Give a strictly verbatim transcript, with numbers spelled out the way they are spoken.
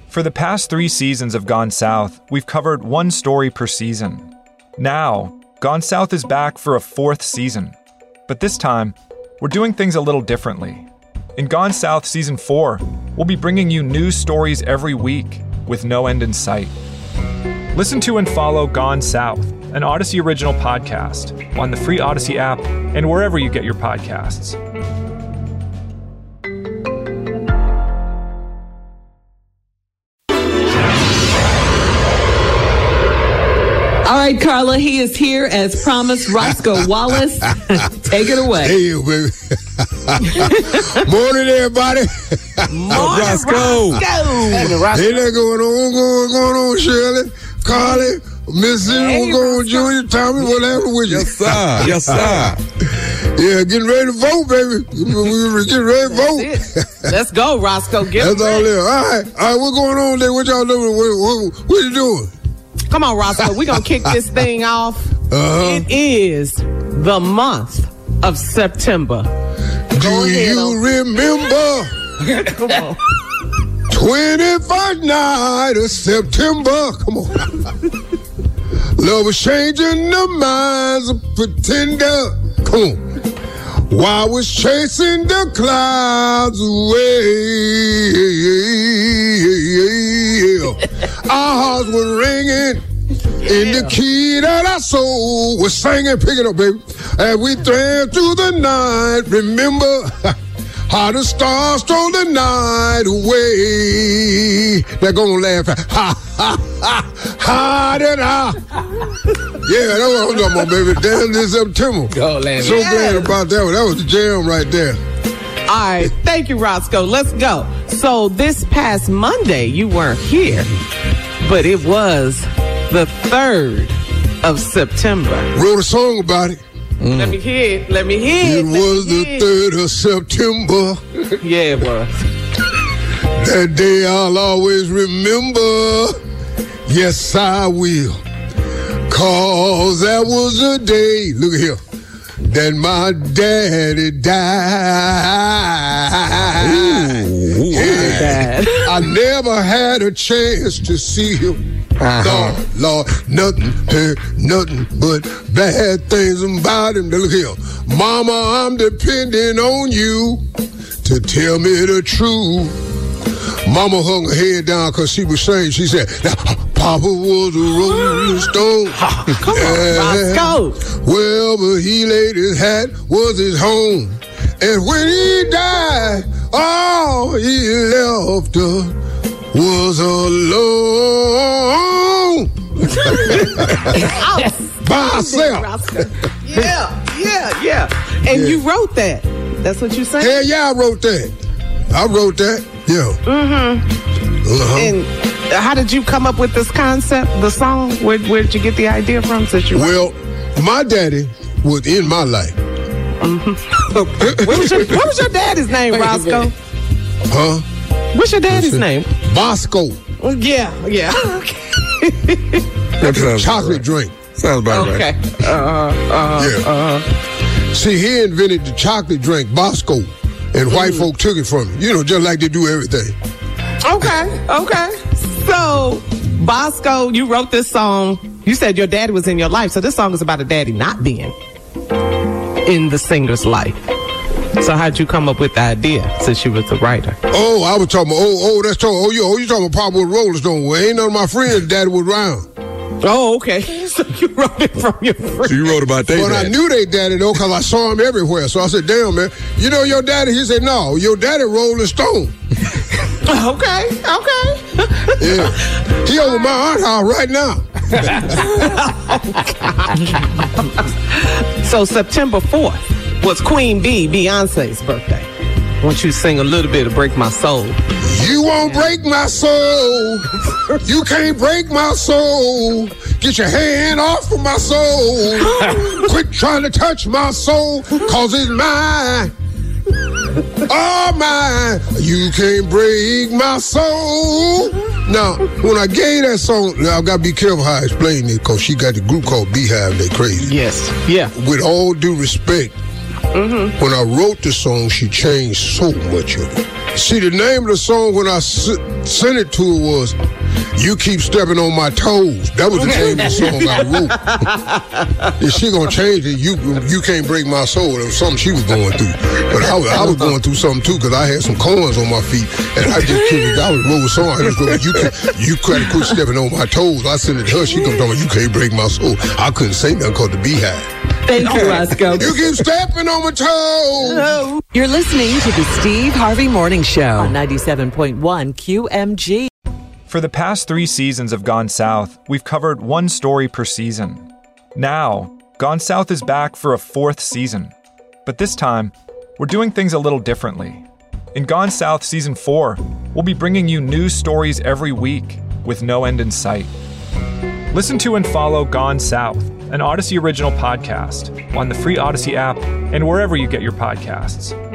For the past three seasons of Gone South, we've covered one story per season. Now, Gone South is back for a fourth season. But this time, we're doing things a little differently. In Gone South Season four, we'll be bringing you new stories every week with no end in sight. Listen to and follow Gone South, an Odyssey original podcast, on the free Odyssey app and wherever you get your podcasts. All right, Carla, he is here as promised. Roscoe Wallace, take it away. Hey, baby. Morning, everybody. Morning, Roscoe. Roscoe. Hey, that going on? What's going on, Shirley? Carly, Missy, hey, what's going on, Junior? Tommy, what happened with you? Yes, sir. Yes, sir. Yeah, getting ready to vote, baby. We're getting ready to vote. Let's go, Roscoe. Get That's ready. all there. All right. All right, what's going on there? What y'all doing? What, what, what you doing? Come on, Roscoe. We're going to kick this thing off. Uh-huh. It is the month of September. Do Go ahead, you on. remember? Come on. twenty-first night of September. Come on. Love was changing the minds of pretender. Come on. While I was chasing the clouds away. Our hearts were ringing. And the key that our soul was singing. Pick it up, baby. As we thread through the night. Remember how the stars stole the night away. They're gonna laugh. Ha, ha, ha, ha, da, da. Yeah, that's what I'm talking about, baby. Damn, this September. Go, Landon. So Yes. glad about that one. That was the jam right there. All right. Thank you, Roscoe. Let's go. So this past Monday, you weren't here, but it was the third of September. Wrote a song about it. Mm. Let me hear it. Let me hear It it. was the third of September. Yeah, it was. That day I'll always remember. Yes, I will. Cause that was the day, look at here, that my daddy died. Ooh, Yeah. I never had a chance to see him. Uh-huh. Lord, Lord, nothing, heard nothing but bad things about him. Look here. Mama, I'm depending on you to tell me the truth. Mama hung her head down because she was saying, she said, Papa was a rolling stone. Come on, Roscoe. Wherever he laid his hat was his home. And when he died, all he left us was alone. By herself. Roscoe. Yeah, yeah, yeah. And Yeah. you wrote that. That's what you said? Hell yeah, I wrote that. I wrote that. Yeah. Mm-hmm. Uh-huh. And how did you come up with this concept, the song? Where where did you get the idea from? Since you Well, my daddy was in my life. Mm-hmm. what, was your, what was your daddy's name, Roscoe? Huh? What's your daddy's name? Bosco. Well, yeah, yeah. That sounds Chocolate right. drink. Sounds about Okay. right. Uh, uh, Yeah. uh. See, he invented the chocolate drink, Bosco, and white folk took it from him. You know, just like they do everything. Okay, okay. So, Bosco, you wrote this song. You said your daddy was in your life, so this song is about a daddy not being in the singer's life. So how'd you come up with the idea, since you was the writer? Oh, I was talking about, oh, oh, that's talking, oh, you, oh, you talking about Papa was Rolling Stone. Well, ain't none of my friends' daddy was around. Oh, okay. So you wrote it from your friend. So you wrote about that. But I knew they daddy, though, because I saw him everywhere. So I said, damn, man, you know your daddy? He said, no, your daddy Rolling Stone. Okay, okay. Yeah. He over my aunt's house right now. So September fourth was Queen Bee, Beyonce's birthday. I want you to sing a little bit of Break My Soul. You won't break my soul. You can't break my soul. Get your hand off of my soul. Quit trying to touch my soul, cause it's mine. Oh, mine. You can't break my soul. Now, when I gave that song, now I gotta be careful how I explain it, cause she got the group called Beehive, they crazy. Yes, yeah. With all due respect, Mm-hmm. when I wrote the song, she changed so much of it. See, the name of the song when I s- sent it to her was "You Keep Stepping on My Toes." That was the name of the song I wrote. If she gonna change it, you you can't break my soul. It was something she was going through, but I was, I was going through something too because I had some corns on my feet, and I just couldn't. I was wrote a song. I just wrote, "You can, you gotta quit stepping on my toes." I sent it to her. She come talking, "You can't break my soul." I couldn't say nothing called the Beehive. Thank you, Roscoe. You keep stepping on my toes. You're listening to the Steve Harvey Morning Show on ninety-seven point one Q M G. For the past three seasons of Gone South, we've covered one story per season. Now, Gone South is back for a fourth season. But this time, we're doing things a little differently. In Gone South Season four, we'll be bringing you news stories every week with no end in sight. Listen to and follow Gone South, an Odyssey original podcast, on the free Odyssey app and wherever you get your podcasts.